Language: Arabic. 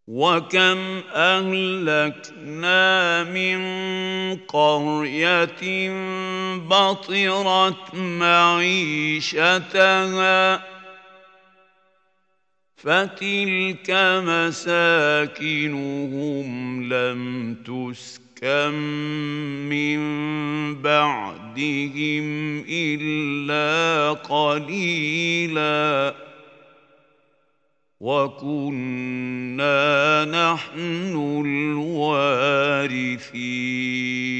وكم أهلكنا من قرية بطرت معيشتها فتلك مساكنهم لم تسكن من بعدهم إلا قليلاً وكنا نحن الوارثين